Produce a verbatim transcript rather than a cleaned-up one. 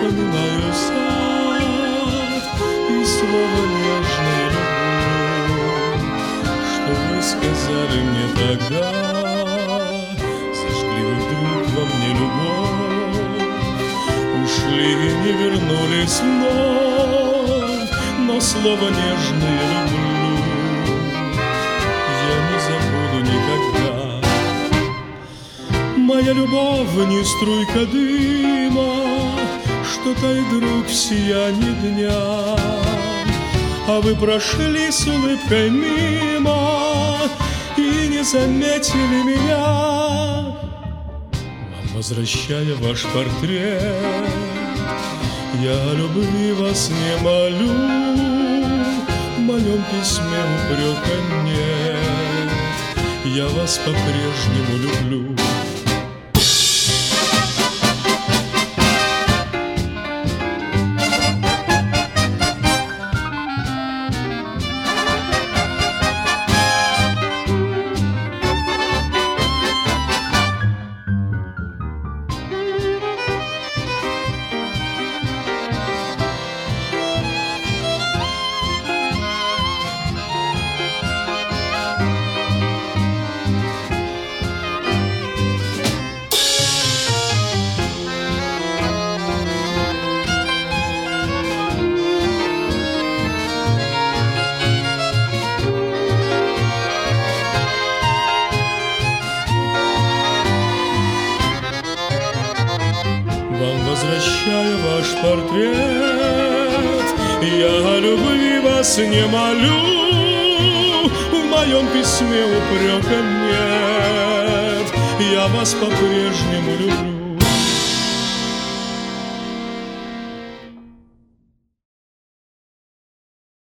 вспоминаю сад и слово нежное люблю, что вы сказали мне тогда. Зажгли вы вдруг во мне любовь, ушли и не вернулись вновь, но слово нежное люблю я не забуду никогда. Моя любовь не струйка дыма, что тает вдруг в сиянии дня, а вы прошли с улыбкой мимо и не заметили меня. Вам возвращая ваш портрет, я о любви вас не молю, в моем письме упрека нет, я вас по-прежнему люблю. Вам возвращая ваш портрет, я о любви вас не молю, в моем письме упрека нет, я вас по-прежнему люблю.